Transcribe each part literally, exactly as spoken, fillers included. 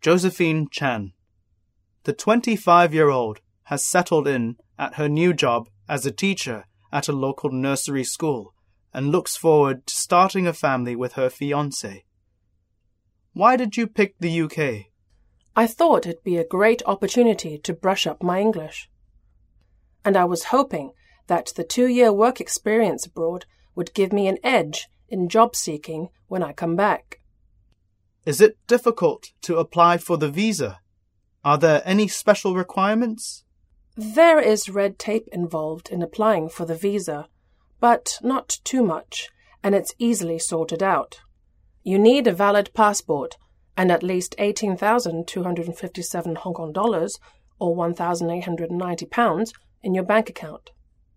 Josephine Chan. The twenty-five-year-old has settled in at her new job as a teacher at a local nursery school and looks forward to starting a family with her fiancé. Why did you pick the U K? I thought it'd be a great opportunity to brush up my English. And I was hoping that the two-year work experience abroad would give me an edge in job seeking when I come back. Is it difficult to apply for the visa? Are there any special requirements? There is red tape involved in applying for the visa, but not too much, and it's easily sorted out. You need a valid passport and at least eighteen thousand two hundred fifty-seven Hong Kong dollars or one thousand eight hundred ninety pounds in your bank account.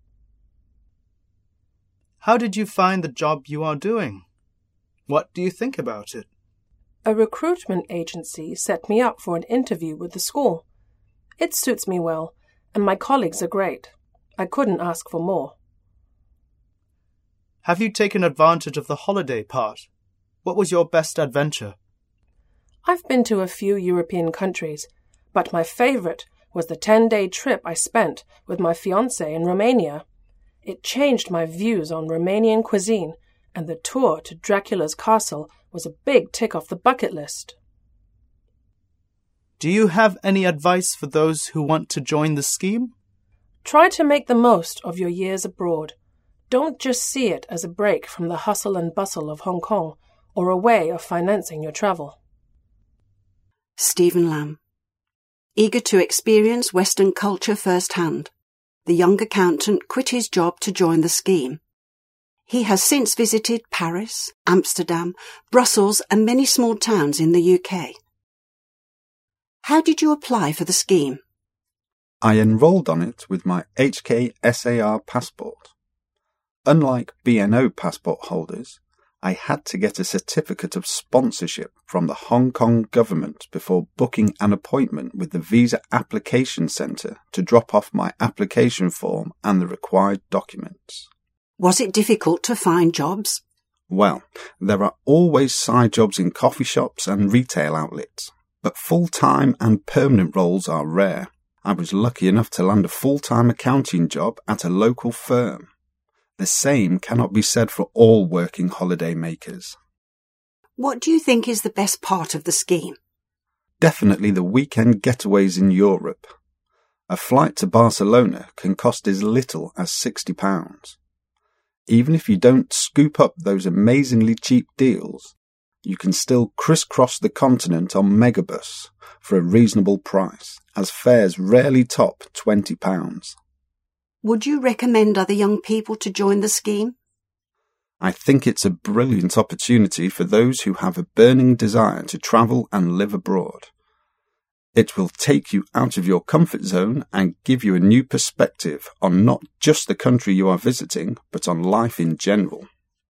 How did you find the job you are doing? What do you think about it? A recruitment agency set me up for an interview with the school. It suits me well, and my colleagues are great. I couldn't ask for more. Have you taken advantage of the holiday part? What was your best adventure? I've been to a few European countries, but my favourite was the ten-day trip I spent with my fiancé in Romania. It changed my views on Romanian cuisine, and the tour to Dracula's castle was a big tick off the bucket list. Do you have any advice for those who want to join the scheme? Try to make the most of your years abroad. Don't just see it as a break from the hustle and bustle of Hong Kong or a way of financing your travel. Stephen Lamb. Eager to experience Western culture firsthand, the young accountant quit his job to join the scheme. He has since visited Paris, Amsterdam, Brussels and many small towns in the U K. How did you apply for the scheme? I enrolled on it with my H K S A R passport. Unlike B N O passport holders, I had to get a certificate of sponsorship from the Hong Kong government before booking an appointment with the Visa Application Centre to drop off my application form and the required documents. Was it difficult to find jobs? Well, there are always side jobs in coffee shops and retail outlets, but full-time and permanent roles are rare. I was lucky enough to land a full-time accounting job at a local firm. The same cannot be said for all working holiday makers. What do you think is the best part of the scheme? Definitely the weekend getaways in Europe. A flight to Barcelona can cost as little as sixty pounds. Even if you don't scoop up those amazingly cheap deals, you can still crisscross the continent on Megabus for a reasonable price, as fares rarely top twenty pounds. Would you recommend other young people to join the scheme? I think it's a brilliant opportunity for those who have a burning desire to travel and live abroad. It will take you out of your comfort zone and give you a new perspective on not just the country you are visiting, but on life in general.